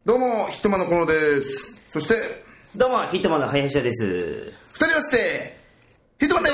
どうもヒットマンのコノです。そしてどうもヒットマンの林田です。 二人合わせてヒットマンです。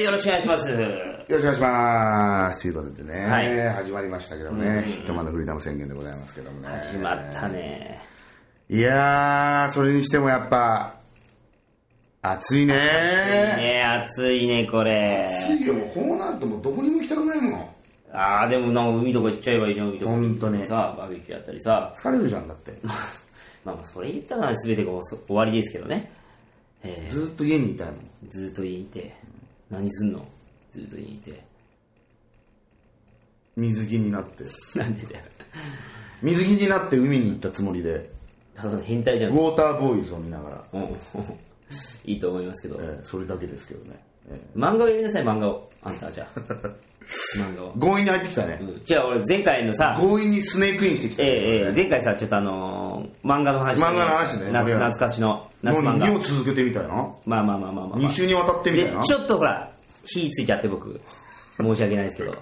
よろしくお願いします。 よろしくお願いします。ということでね、 はい、 始まりましたけどね、ヒットマンのフリーダム宣言でございますけどもね。 始まったね。 いやー、それにしてもやっぱ暑いね。 暑いねこれ。 暑いよ。もうこうなるともうどこにも行きたくないもん。 ああ、でもなんか海とか行っちゃえばいいじゃん。海とか本当にさ、バーベキューやったりさ。 疲れるじゃんだって。 まあそれ言ったら全てが終わりですけどね。 ずっと家にいたいもん。 ずっと家にいて何すんの？ずっと家にいて水着になってなんでだよ。 水着になって海に行ったつもりでただの変態じゃん。 ウォーターボーイズを見ながらいいと思いますけど、 それだけですけどね。 漫画を読みなさい。漫画をあんたはじゃあ漫画を強引に入ってきたね。 じゃあ俺前回のさ強引にスネークインしてきた、 前回さちょっと漫画の話、 漫画の話ね。 懐かしの夏漫画。 2を続けてみたいな。 まあ 2週にわたってみたいな。 ちょっとほら火ついちゃって僕申し訳ないですけど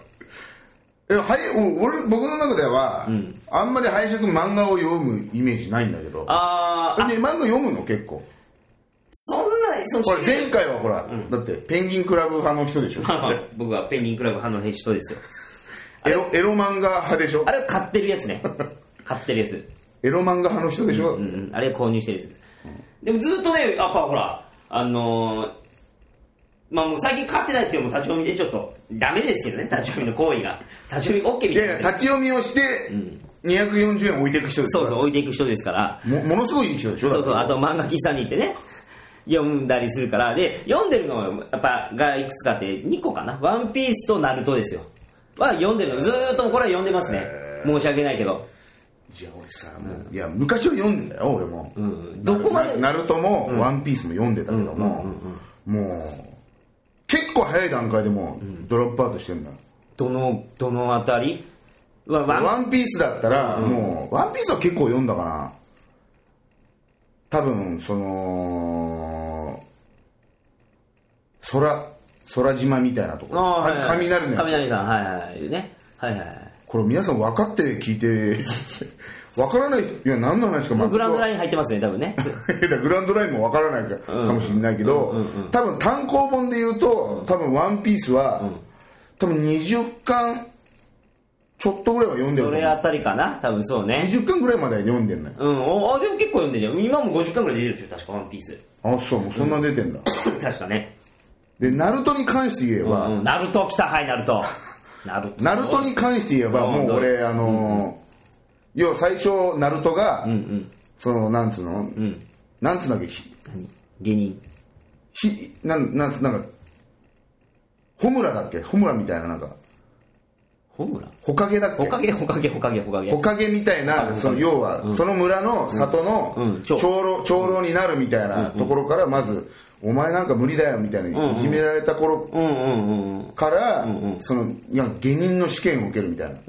僕の中では、あんまり林くん漫画を読むイメージないんだけど。漫画読むの結構。 そんなほら前回はほら、だってペンギンクラブ派の人でしょ。 僕はペンギンクラブ派の人ですよ。 エロ漫画派でしょ。あれ買ってるやつね。買ってるやつ。 エロ漫画派の人でしょ。 あれ購入してるやつ。でもずっとね、やっぱほらまあもう最近買ってないですけども、立ち読みでちょっとダメですけどね、立ち読みの行為が。立ち読み OK みたいな。 立ち読みをして240円置いていく人ですから。 そう置いていく人ですから。 ものすごいいい人でしょ。 そうあと漫画喫茶に行ってね読んだりするから。で読んでるのやっぱがいくつかあって2個かな。ワンピースとナルトですよは読んでるの。ずーっとこれは読んでますね。申し訳ないけど。 いや俺さ、いや昔は読んでたよ俺も。 どこまでナルトもワンピースも読んでたけども、もう結構早い段階でもドロップアウトしてんだよ。どのあたり？ ワンピースだったらもうワンピースは結構読んだかな。多分その空島みたいなところ、雷のやつ。 雷さん、はいね、はいこれ皆さん分かって聞いて分からない。いや何の話かグランドライン入ってますね多分ね。 グランドラインも分からないかもしれないけど、多分単行本で言うと多分ワンピースは多分20巻ちょっとぐらいは読んでる。 それあたりかな多分。そうね、 20巻ぐらいまでは読んでんのよ。 でも結構読んでるじゃん。今も50巻ぐらい出てるでしょ確かワンピース。 そうもうそんな出てんだ。 確かね。 でナルトに関して言えば、 ナルト来た。はいナルトに関して言えばもう俺要は最初ナルトがそのなんつうのなんつうんだっけ芸人なんかホムラだっけ。ホムラみたいななんかホムラホカゲだっけ。 ホカゲみたいな。その要はその村の里の長老になるみたいなところからまずお前なんか無理だよみたいにいじめられた頃からその下忍の試験を受けるみたいな。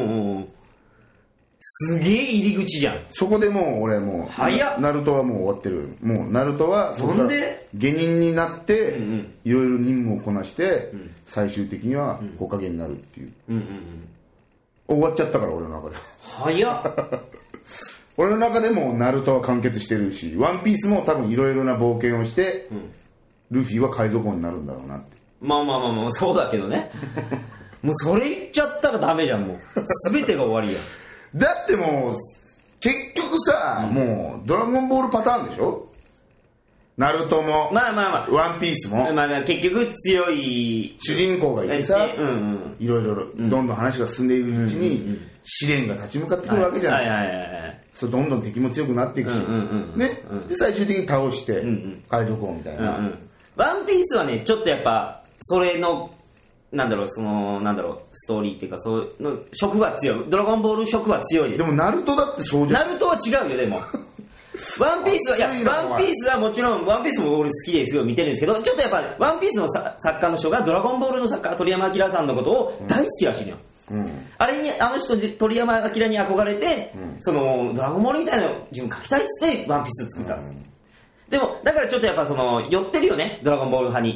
すげえ入り口じゃん。 そこでもう俺もうナルトはもう終わってる。もうナルトはそこから下忍になっていろいろ任務をこなして最終的にはホカゲになるっていう。終わっちゃったから俺の中で。 早っ。 俺の中でもナルトは完結してるし、ワンピースも多分いろいろな冒険をして、ルフィは海賊王になるんだろうなって。 まあそうだけどね。もうそれ言っちゃったらダメじゃん。もう全てが終わりや。 だってもう結局さ、もうドラゴンボールパターンでしょ。ナルトもワンピースも結局強い主人公がいてさ、いろいろどんどん話が進んでいるうちに試練が立ち向かってくるわけじゃない。そうどんどん敵も強くなっていくし、で最終的に倒して海賊王みたいな。 ワンピースはねちょっとやっぱそれのストーリーっていうかそうの色が強い。ドラゴンボール色は強いです。 でもナルトだってそうじゃん。 ナルトは違うよ。でもワンピースはもちろんワンピースも俺好きですよ見てるんですけど、ちょっとやっぱワンピースの作家の人がドラゴンボールの作家鳥山明さんのことを大好きらしいのよ。あれにの人鳥山明に憧れて、そのドラゴンボールみたいなのを自分書きたいっつってワンピース作ったんです。でもだからちょっとやっぱその寄ってるよねドラゴンボール派に。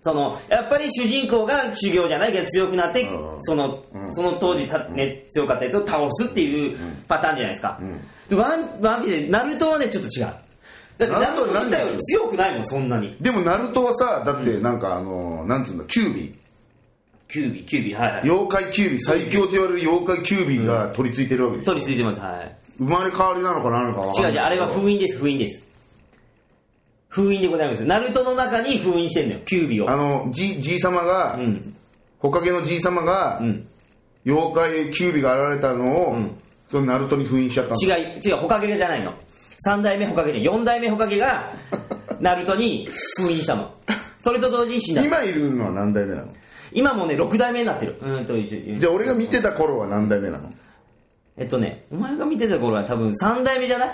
やっぱり主人公が修行じゃないけど強くなって、その当時強かったやつを倒すっていうパターンじゃないですか。でワンピースでナルトはねちょっと違う。だってナルト自体は強くないもんそんなに。 でもナルトはさ、だってなんかなんつうんだ、キュービー、はいはい。 妖怪キュービー、最強と言われる妖怪キュービーが取り付いてるわけです。 取り付いてます、はい。 生まれ変わりなのか何なのか分かんない。 違う、あれは封印です。封印でございます。ナルトの中に封印してんのよ、キュービーを。 じいさまが、ほかげのじいさまが、妖怪キュービーが現れたのを、そのナルトに封印しちゃったんだ。 違う、ほかげじゃないの。3代目ほかげじゃん。4代目ほかげが、ナルトに封印したの。それと同時に死んだ。 今いるのは何代目なの？ 今もね、6代目になってる。 じゃあ俺が見てた頃は何代目なの？ お前が見てた頃は多分3代目じゃない？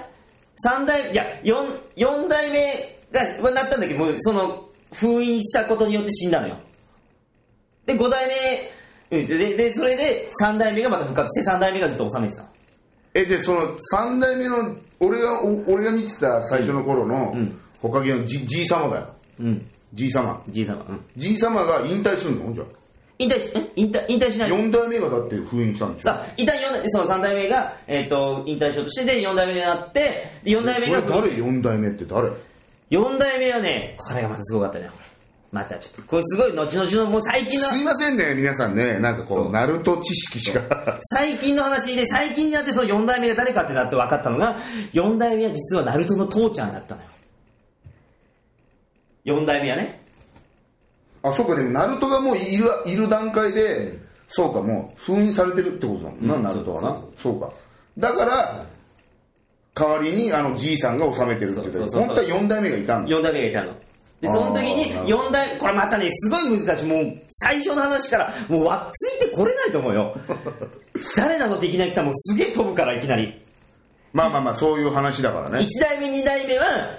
4代目がなったんだけど、もう封印したことによって死んだのよ。で、5代目、で、それで3代目がまた復活して、3代目がずっと治めてた。 じゃあその3代目の、俺が見てた最初の頃の、ほかげのじいさまだよ。じいさま。じいさまが引退するの？じゃあ。 引退しない。 4代目がだって封印したんでしょ。 さあ、一旦その3代目が、引退しようとして、で、4代目になって、で、4代目が。 誰 ?4 代目って誰？ 4代目はね、これがまたすごかったね。またちょっと、これすごい後々の、もう最近の。 すいませんね、皆さんね、なんかこう、ナルト知識しか。 最近の話で、最近になってその4代目が誰かってなって分かったのが、4代目は実はナルトの父ちゃんだったのよ。4代目はね。 あ、そうか、でもナルトがもういる段階で、そうか、もう封印されてるってことだもんな、ナルトはな。そうか。だから、代わりにじいさんが治めてるって言ってた。本当は4代目がいたんだ。 4代目がいたの。で、その時に4代、これまたね、すごい難しい。もう、最初の話から、もうついてこれないと思うよ。誰なの的な来たらもうすげえ飛ぶから、いきなり。 まあ、そういう話だからね。 1代目、2代目は、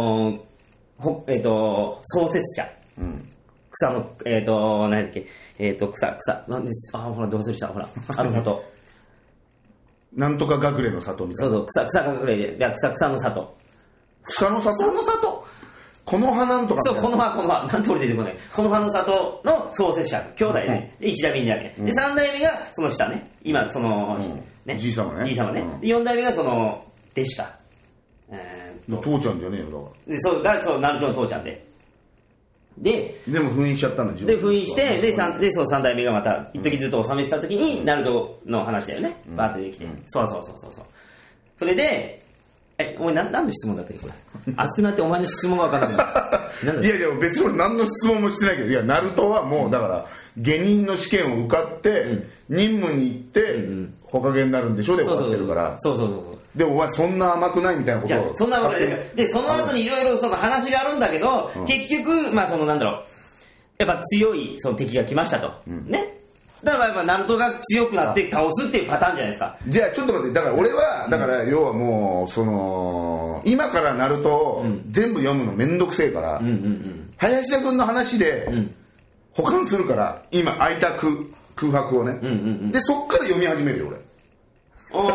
創設者。草の、何だっけ、草。なんで、ほら、どうするしたほら、里。 なんとか隠れの里みたいな。 そう、草隠れで、草の里。 草の里この葉なんとか。 そう、この葉。なんて俺出てこない。この葉の里の創設者、兄弟ね。で、1代目、2代目。で、3代目がその下ね。今、ね。 じいさまね。 で、4代目が弟子か。 父ちゃんじゃねえよ、 だから。そう、ナルトの父ちゃんで。でも封印しちゃったんだ。 で、封印して、で、その3代目がまた、一時ずっと収めてた時に、ナルトの話だよね。バーッとできて。そう。それで、お前何の質問だったっけこれ。熱くなってお前の質問が分からない。 いや別に俺何の質問もしてないけど、いや、ナルトはもうだから、下忍の試験を受かって、任務に行って、ほかげになるんでしょで終わってるから。 そう。 でもお前そんな甘くないみたいなことを。 そんな甘くない。で、その後にいろいろ話があるんだけど、結局、まあなんだろう、やっぱ強い敵が来ましたと。ね。だからやっぱナルトが強くなって倒すっていうパターンじゃないですか。 じゃあちょっと待って、だから俺は、だから要はもう、今からナルトを全部読むのめんどくせえから、林田君の話で保管するから、今空いた空白をね。で、そっから読み始めるよ、俺。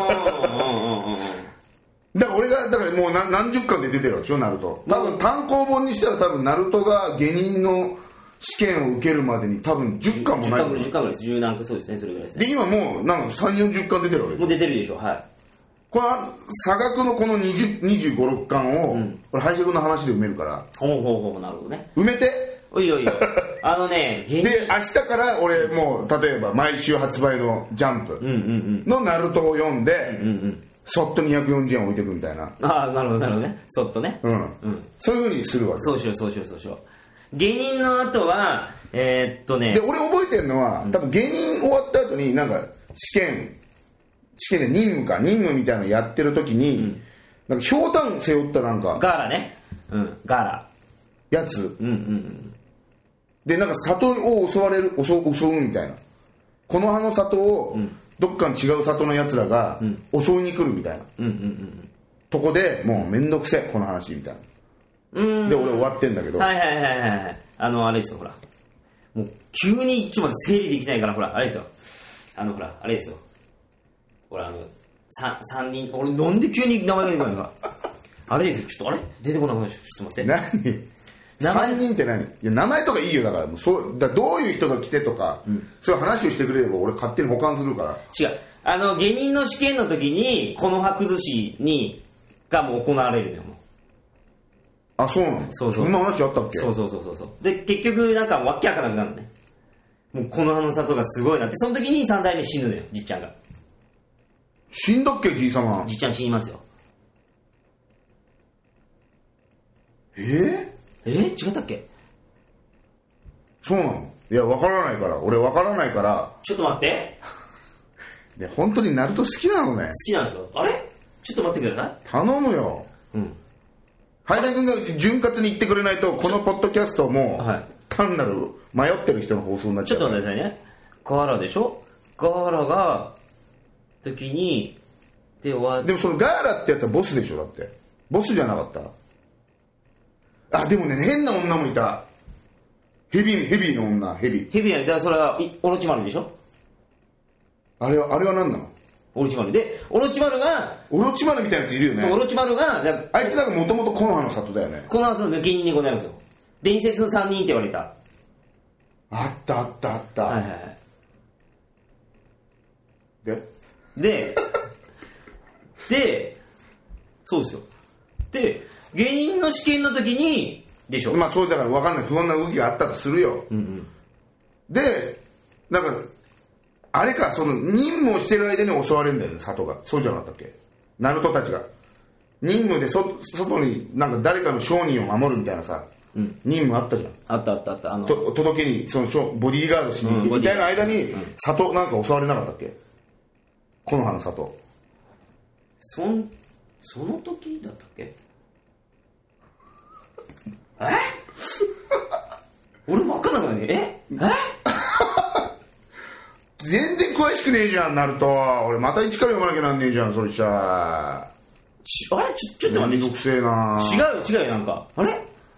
だから俺が、だからもう何十巻で出てるわけでしょ、ナルト。多分単行本にしたら多分ナルトが下忍の試験を受けるまでに多分10巻もない。 10巻ぐらいです。10何巻、そうですね、それぐらいですね。 で、今もうなんか3、40巻出てるわけです。 もう出てるでしょ、はい。 この差額のこの25、6巻を、これ林田君の話で埋めるから。 ほう、なるほどね。 埋めて。 いいよ。で、 明日から俺もう、例えば毎週発売のジャンプのナルトを読んで、そっと240円置いてくみたいな。 ああ、なるほどね。そっとね。 そういう風にするわけ。 そうしよう。芸人の後は、で、 俺覚えてるのは、多分芸人終わった後になんか試験で任務みたいなのやってる時に、なんかひょうたん背負ったなんか。 ガーラね。ガーラ。 やつ。で、なんか里を襲うみたいな。この葉の里を、どっかに違う里のやつらが襲いに来るみたいな。とこでもうめんどくせえ、この話みたいな。で、俺終わってんだけど。 はい。あれですよ、ほら。もう急にちょっと整理できないから、ほら、あれですよ。ほら、あれですよ。ほら、3人、俺なんで急に名前が出てこないのか。あれですよ、ちょっとあれ出てこなくなっちゃった。ちょっと待って。 何 3人って何？いや名前とかいいよ。だからどういう人が来てとか、そういう話をしてくれれば俺勝手に保管するから。 違う、芸人の試験の時にこの葉崩しがもう行われるのよ。もうあ、そうなの？そんな話あったっけ？ そうで結局なんかわけわからなくなるのね。もうこの葉の里がすごいなって、その時に3代目死ぬのよ、じっちゃんが。 死んだっけ、じいさま？ じっちゃん死にますよ。違ったっけ？ そうなの？いや、わからないから。俺わからないから。 ちょっと待って。 で、本当にナルト好きなのね。 好きなんですよ。あれ？ちょっと待ってください。 頼むよ。ハイダイ君が潤滑に言ってくれないと、このポッドキャストも、単なる迷ってる人の放送になっちゃう。 ちょっと待ってくださいね。ガーラでしょ？ガーラが、時に、でもそのガーラってやつはボスでしょ？だって。ボスじゃなかった？あ、でもね、変な女もいた。ヘビの女、ヘビや、 だからそれは、オロチマルでしょ？ あれは何なの？ オロチマルで、オロチマルみたいなやついるよね。 オロチマルが、 あいつなんかもともと木の葉の里だよね。 木の葉の里の抜け人でございますよ。伝説の3人って言われた。 あった。 はい。 で、 そうですよ。で、芸人の試験の時に、でしょ。 まあそうだから分かんない。不穏な動きがあったとするよ。で、なんか、あれか、その任務をしてる間に襲われるんだよね、里が。そうじゃなかったっけ？ナルトたちが。任務で外になんか誰かの商人を守るみたいなさ、任務あったじゃん。 あった。 届けに、そのボディーガードしに行くみたいな間に、里なんか襲われなかったっけ？木の葉の里。 その時だったっけ？俺も分かんなくない？ 全然詳しくねえじゃん、ナルト。俺また一から読まなきゃなんねえじゃん、それじゃあ。 ちょっと待って。 めんどくせえな。 違うよ、なんか。あれ？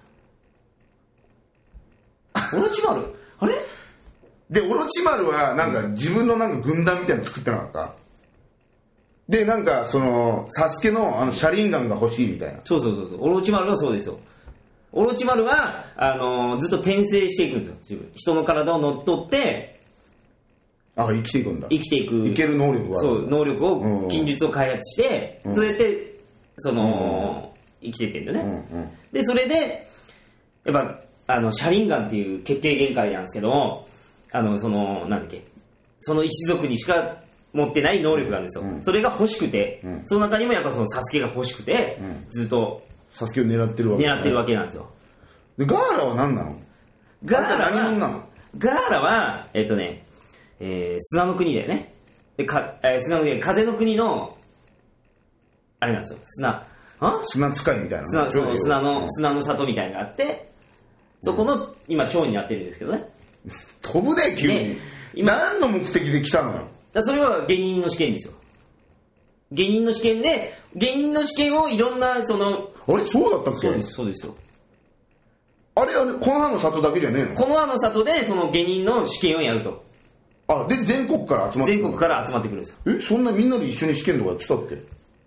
オロチマル？あれ？ で、オロチマルはなんか自分のなんか軍団みたいなの作ってなかった？で、なんかそのサスケの車輪ガンが欲しいみたいな。 そう。オロチマルはそうですよ。オロチマルはずっと転生していくんですよ。人の体を乗っ取って、 生きていくんだ。 生きていく。 いける能力がある。 そう、能力を、近日を開発して、それで、生きていってんだよね。で、それで、やっぱ、車輪ガンっていう決定限界なんですけども、なんだっけ、その一族にしか持ってない能力があるんですよ。それが欲しくて、その中にもやっぱそのサスケが欲しくて、ずっと、 サスケを狙ってるわけなんですよ。 で、ガーラは何なの？ ガーラは、 何者なの？ ガーラは、砂の国だよね。で、砂の国、風の国の、あれなんですよ。 砂使いみたいな。 砂の里みたいなのがあって、そこの、今、蝶になってるんですけどね。 飛ぶね、急に。何の目的で来たのよ。 それは芸人の試験ですよ。芸人の試験で、芸人の試験をいろんな、あれ、 そうだったっけ？ そうですよ。 あれ、この葉の里だけじゃねえの？ この葉の里で、その芸人の試験をやると。 で、全国から集まってくる？ 全国から集まってくるんですよ。 そんなみんなで一緒に試験とかやってたっけ？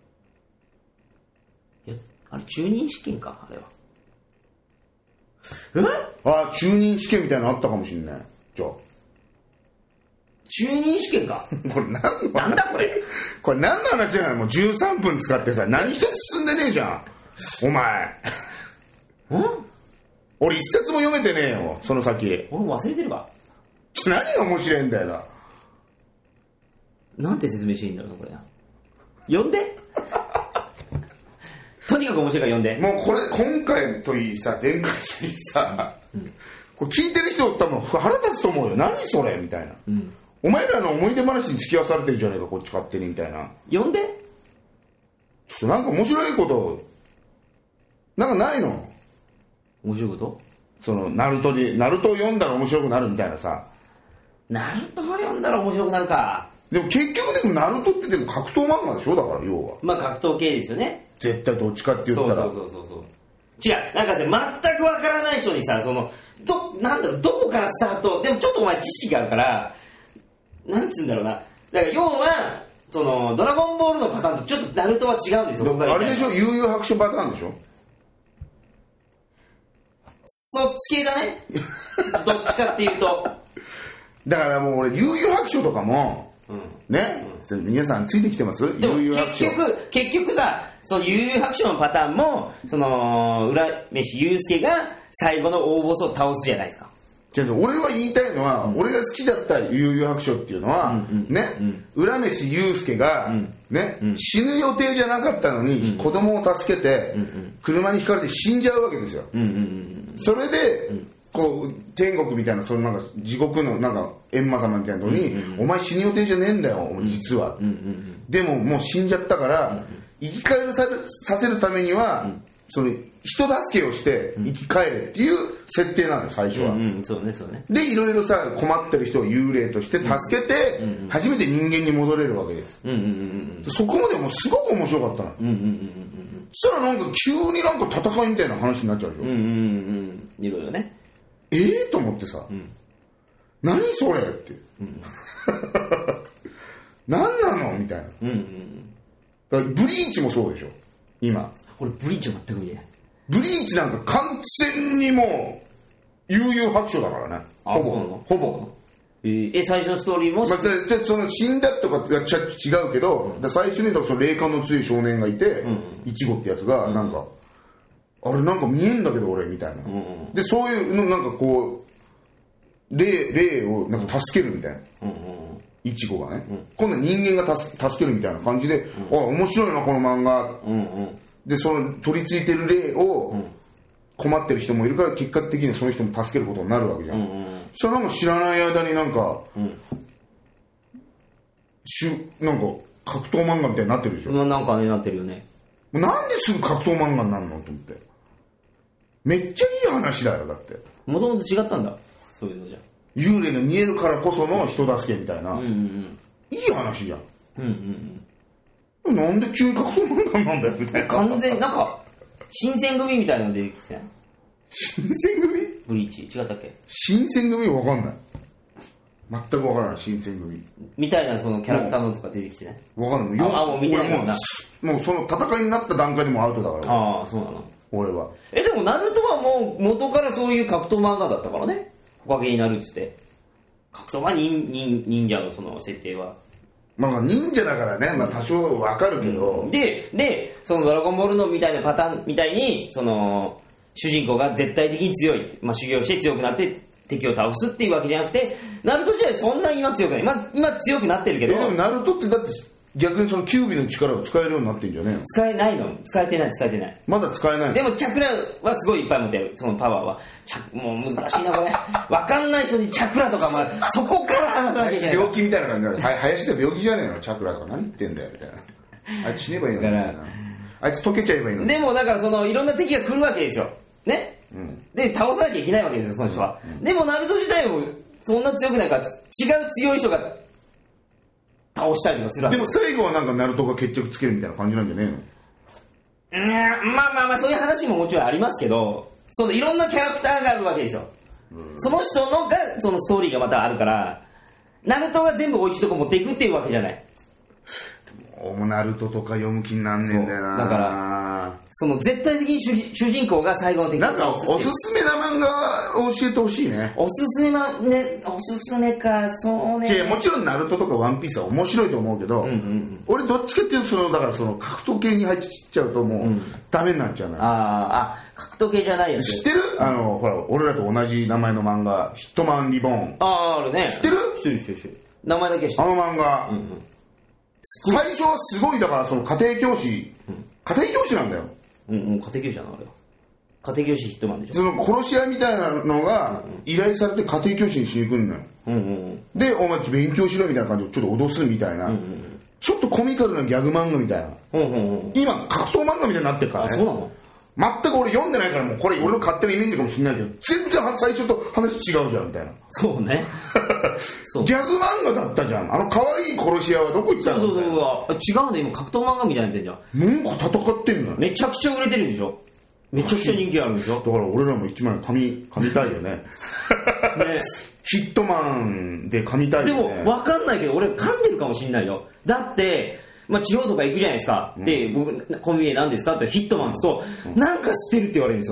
あれ、中任試験か、あれは。 中任試験みたいなのあったかもしんない。じゃあ。 中任試験かこれなんだこれ。 これ何の話じゃないの？もう13分使ってさ、何一つ進んでねえじゃん。お前。俺一冊も読めてねえよ、その先。 俺も忘れてるわ。 何が面白いんだよな。 なんて説明していいんだろうな、これな。読んでとにかく面白いから読んで。 もうこれ、今回といいさ、前回といいさ、これ聞いてる人多分腹立つと思うよ。何それみたいな。お前らの思い出話に付き合わされてるじゃねえか、こっち勝手にみたいな。 読んで。 ちょっとなんか面白いこと、なんかないの？ 面白いこと？ ナルトを読んだら面白くなるみたいなさ。 ナルトを読んだら面白くなるか。 でも結局でもナルトってでも格闘漫画でしょ？だから要は。 まあ格闘系ですよね。 絶対どっちかって言ったら。 そう。違う、なんかさ、全くわからない人にさ、どこからスタート、でもちょっとお前知識があるから、なんつうんだろうな。だから要は、ドラゴンボールのパターンとちょっとナルトは違うんですよ。 あれでしょ？悠々白書パターンでしょ？ そっち系だねどっちかっていうとだからもう俺悠々白書とかも、ね、皆さんついてきてます？ でも結局さ、その悠々白書のパターンもその浦飯祐介が最後の大ボスを倒すじゃないですか。 俺は言いたいのは、俺が好きだった悠々白書っていうのは、浦飯祐介が、死ぬ予定じゃなかったのに、子供を助けて、車にひかれて死んじゃうわけですよ。それで、こう天国みたいな、そのなんか地獄のなんか閻魔様みたいなのに、お前死ぬ予定じゃねえんだよ実は、でももう死んじゃったから、生き返させるためには、その人助けをして生き返れっていう設定なのよ最初は、 そうね。 でいろいろさ困ってる人を幽霊として助けて、初めて人間に戻れるわけです、そこまでもすごく面白かったの、そしたらなんか急になんか戦いみたいな話になっちゃうでしょ、 いろいろねと思ってさ、何それって、何なのみたいな、だからブリーチもそうでしょ今。 俺ブリーチは全く見てない。 ブリーチなんか完全にもう悠々白書だからね。ほぼ。 最初のストーリーも、 じゃあその死んだとかが違うけど、最初にその霊感の強い少年がいて、イチゴってやつがなんか、あれなんか見えんだけど俺みたいな、でそういうのなんかこう霊をなんか助けるみたいな、イチゴがね、今度は人間が助けるみたいな感じで、面白いなこの漫画、でその取り付いてる霊を困ってる人もいるから、結果的にその人も助けることになるわけじゃん、そしたらなんか知らない間になんか、なんか格闘漫画みたいになってるでしょ。 なんかねなってるよね。 なんですぐ格闘漫画になるのと思って、めっちゃいい話だよ。だってもともと違ったんだそういうのじゃ。 幽霊が見えるからこその人助けみたいな、いい話じゃん。なんで急に格闘漫画なんだよみたいな。 完全になんか新選組みたいなの出てきてない？ 新選組？ ブリーチ違ったっけ？ 新選組わかんない。全くわからない。新選組みたいなそのキャラクターのとか出てきてない？ わかんない。 もう見てないもんな。 もうその戦いになった段階でもアウトだから。 ああそうなの。 俺は。 でもナルトはもう元からそういう格闘漫画だったからね。おかげになるっつって。格闘は忍者のその設定は。 まあ忍者だからね、多少わかるけど、 でそのドラゴンボールのみたいなパターンみたいに、その主人公が絶対的に強い、修行して強くなって敵を倒すっていうわけじゃなくて、ナルト自体そんな今強くない、今強くなってるけど、 でもナルトってだって逆にそのキュービの力を使えるようになってんじゃねえの？使えないの？使えてないまだ使えない。 でもチャクラはすごいいっぱい持ってる。そのパワーはもう難しいなこれ分かんない人にチャクラとか、そこから話さなきゃいけない。 病気みたいな感じになる。林で病気じゃねえのチャクラとか何言ってんだよみたいな。あいつ死ねばいいのみたいな。あいつ溶けちゃえばいいの。 でもだからそのいろんな敵が来るわけですよね、で倒さなきゃいけないわけですよその人は、でもナルト自体もそんな強くないから、違う強い人が倒したりとかするわけ。 でも最後はなんかナルトが決着つけるみたいな感じなんじゃねえの？ まあそういう話ももちろんありますけど、そのいろんなキャラクターがあるわけですよ、その人のがそのストーリーがまたあるから、ナルトが全部おいしいとこ持っていくっていうわけじゃない。 ナルトとか読む気になんねえんだよな。 だからその絶対的に主人公が最後の敵をなんかおすすめな漫画を教えてほしいね。 おすすめか、そうね。 もちろんナルトとかワンピースは面白いと思うけど、俺どっちかっていうとだからその格闘系に入っちゃうともうダメになっちゃうのよ。 格闘系じゃないやつ。 知ってる？ほら俺らと同じ名前の漫画ヒットマンリボーン。 あるね。 知ってる？ 知ってる。名前だけ知ってる。 漫画。最初はすごい、だからその家庭教師なんだよ。 家庭教師だなあれは。家庭教師ヒットマンでしょ。 その殺し屋みたいなのが依頼されて家庭教師にしに来るのよ。でお前勉強しろみたいな感じでちょっと脅すみたいな、ちょっとコミカルなギャグ漫画みたいな、今格闘漫画みたいになってるからね。 そうなの？ 全く俺読んでないから、もうこれ俺の勝手なイメージかもしれないけど、全然最初と話違うじゃんみたいな。 そうねそうギャグ漫画だったじゃん。可愛い殺し屋はどこ行ったの？ そう違うんだ、今格闘漫画みたいになってんじゃん。 なんか戦ってんのよ。 めちゃくちゃ売れてるでしょ。めちゃくちゃ人気あるんでしょ。 だから俺らも一枚噛みたいよねヒットマンで噛みたいよね。 でも分かんないけど俺噛んでるかもしんないよ。だって地方とか行くじゃないですか、で僕コンビニで何ですかってヒットマンって言うと、なんか知ってるって言われるんですよ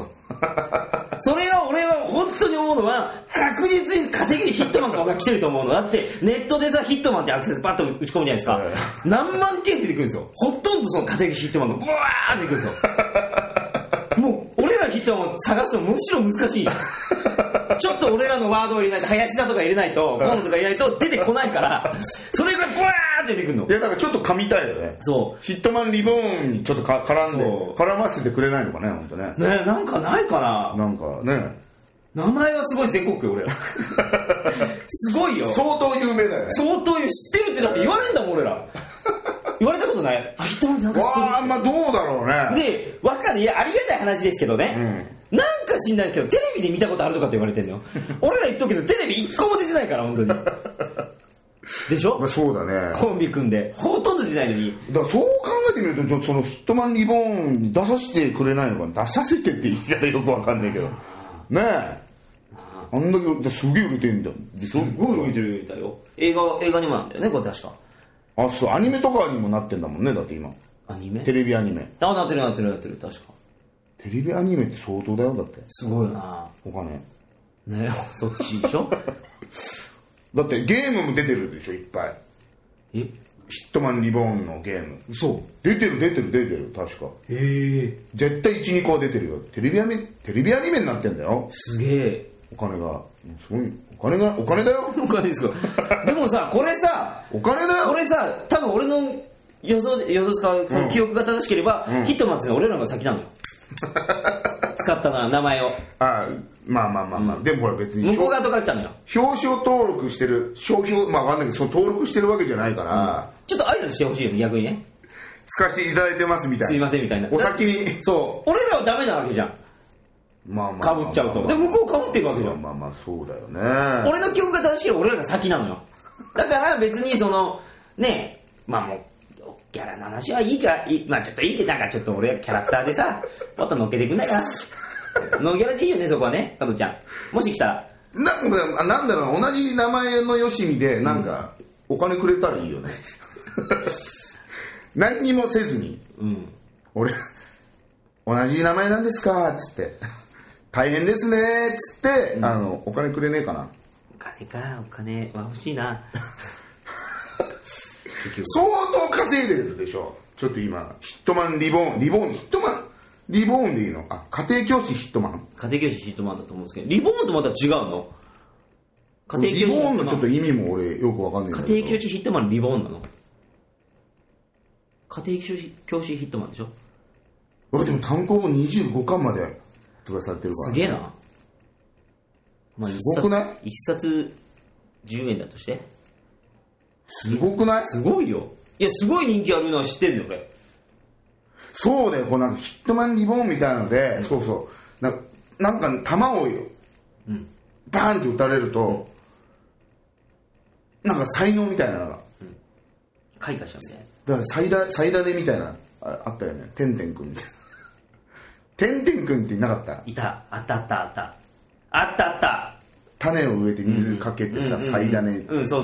それは俺は本当に思うのは、確実にカテゴリーヒットマンが来てると思うの。だってネットでさ、ヒットマンってアクセスパッと打ち込むじゃないですか、何万件出てくるんですよ。ほとんどそのカテゴリーヒットマンがブワーってくるんですよ。もう俺らヒットマンを探すのむしろ難しい。ちょっと俺らのワードを入れないと、林田とか入れないと、コンとか入れないと出てこないから、それがブワーって出てくるの。 いや、だからちょっと噛みたいよね。 そう。 ヒットマンリボーンにちょっと絡ませてくれないのかね、本当ね。 ね、なんかないかな。 なんかね。 名前はすごい全国区よ、俺ら。すごいよ。 相当有名だよね。 相当知ってるってだって言われんだもん、俺ら。言われたことない。ヒットマンってなんか知ってる。 わあ、まあどうだろうね。 で、わかる。いや、ありがたい話ですけどね。なんか知んないですけど、テレビで見たことあるとかって言われてんのよ。俺ら言っとくけど、テレビ一個も出てないから、本当に。でしょ、 まあ、そうだね。 コンビ組んで。ほとんど出てないのに。 だからそう考えてみると、そのヒットマンリボーンに出させてくれないのかな。出させてって言ったらよくわかんないけど。ねえ。あんだけすげえ売れてんだよ。 すごい売れてるみたいよ。映画にもなんだよね、これ確か。 あ、そう、アニメとかにもなってんだもんね、だって今。 アニメ？ テレビアニメ。 あ、なってる、確か。 テレビアニメって相当だよ、だって。 すごいよな。 お金。 ね、そっちでしょだってゲームも出てるでしょ、いっぱい。 え？ ヒットマンリボーンのゲーム。 嘘。 出てる、確か。 へえ。 絶対 1,2 個は出てるよ。テレビアニメになってんだよ。 すげえ。 お金が。すごい。お金だよ。 お金ですか。でもさ、これさ、 お金だよ。 これさ、多分俺の予想使う、その記憶が正しければ、ヒットマンって俺らが先なのよ。使ったな、名前を。 あ、まあ、でもほら別に向こう側とから来たのよ。 表彰登録してる、まあわかんないけど、その登録してるわけじゃないから、 ちょっと挨拶してほしいよね、逆にね。 使わせていただいてますみたいな。 すいませんみたいな。 お先に。 そう。俺らはダメなわけじゃん。 まあかぶっちゃうと。で、向こうかぶってるわけじゃん。 まあそうだよね。 俺の記憶が正しければ俺らが先なのよ。だから別にその、ね、まあもう、ギャラの話はいいから、まあちょっといいけど、なんかちょっと俺キャラクターでさ、もっと乗っけてくんないかな。ノーギャラでいいよね、そこはね、加藤ちゃん。もし来たら。 なんだろう、同じ名前のよしみで、なんか、お金くれたらいいよね。何にもせずに、俺、同じ名前なんですかつって、大変ですねつって、お金くれねえかな。 お金は欲しいな。 相当稼いでるでしょ。ちょっと今、ヒットマンリボーンでいいの？あ、家庭教師ヒットマン。 家庭教師ヒットマンだと思うんですけど、リボーンとまた違うの？ リボーンのちょっと意味も俺よくわかんないんだけど。 家庭教師ヒットマンリボーンなの？家庭教師ヒットマンでしょ？ でも単行本25巻までとかされてるから、 すげえな。まあ、 すごくない？ 一冊10円だとして。 すごくない？ すごいよ。いや、すごい人気あるのは知ってんのよ、俺。 そうだよ、こうなんかヒットマンリボーンみたいなので、そうそう。なんか弾をよ、バーンって撃たれると、なんか才能みたいなのが。 開花したみたいな。 だから最大でみたいな、あったよね。てんてんくんみたいな。てんてんくんっていなかった？ いた。あった。 種を植えて水かけてさ、最大ね。 そう。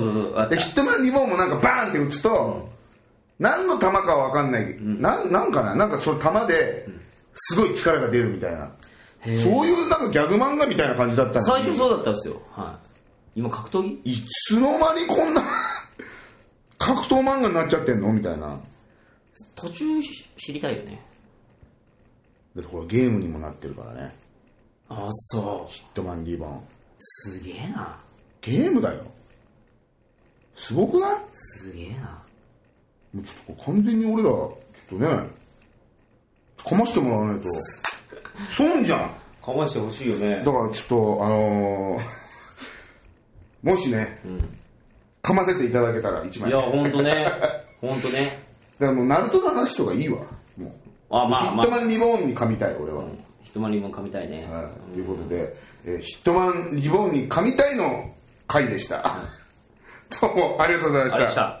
で、ヒットマンリボーンもなんかバーンって撃つと、何の弾かは分かんないけど、なんかな、なんかその弾ですごい力が出るみたいな、そういうなんかギャグ漫画みたいな感じだったんですよ。 最初そうだったんですよ。はい。今格闘技？ いつの間にこんな格闘漫画になっちゃってんのみたいな。 途中知りたいよね。 でこれゲームにもなってるからね。 あ、そう。 ヒットマンリボン。 すげえな。 ゲームだよ。すごくない？ すげえな。 もうちょっと完全に俺らちょっとねかましてもらわないと損じゃん。 かましてほしいよね。 だからちょっともしね、かませていただけたら1枚。 いやほんとねだからもうナルトの話とかいいわ。もうヒットマンリボーンに噛みたい俺は、 ヒットマンリボーン噛みたいね、 ということで、ヒットマンリボーンに噛みたいの回でした。どうもありがとうございました。